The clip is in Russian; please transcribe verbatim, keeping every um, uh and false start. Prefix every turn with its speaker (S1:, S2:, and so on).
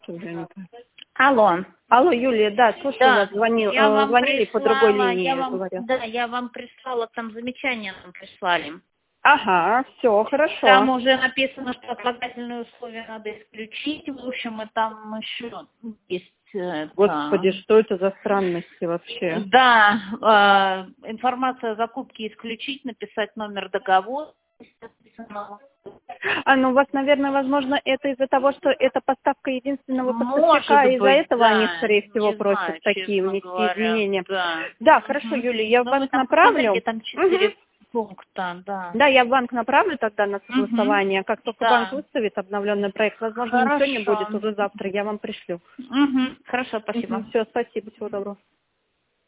S1: Что я не знаю.
S2: Алло.
S1: Алло, Юлия, да, слушаю
S2: Да,
S1: вас, звонил,
S2: я
S1: э,
S2: вам
S1: звонили по другой
S2: прислала,
S1: линии,
S2: я
S1: я
S2: вам,
S1: говорю.
S2: да, я вам прислала, там замечания нам прислали.
S1: Ага, все, хорошо.
S2: Там уже написано, что отлагательные условия надо исключить, в общем, и там еще есть... это,
S1: Господи, что это за странности вообще?
S2: Да, э, информация о закупке исключить, написать номер договора.
S1: А, ну, у вас, наверное, возможно, это из-за того, что это поставка единственного поставщика,
S2: Может
S1: из-за
S2: быть,
S1: этого они,
S2: да,
S1: скорее всего,
S2: не
S1: просят
S2: знаю,
S1: такие
S2: честно
S1: внести
S2: говоря,
S1: изменения.
S2: да.
S1: Да, хорошо,
S2: Мгм.
S1: Юлия, я в
S2: Ну, вы
S1: банк
S2: там
S1: направлю.
S2: посмотрите, там
S1: Мгм.
S2: четыре пункта, да.
S1: Да, я в банк направлю тогда на
S2: Мгм.
S1: согласование. Как только банк
S2: Да.
S1: выставит обновленный проект, возможно, не сегодня будет,
S2: Хорошо.
S1: уже завтра, я вам пришлю.
S2: Мгм. Хорошо, спасибо.
S1: Все, спасибо, всего доброго.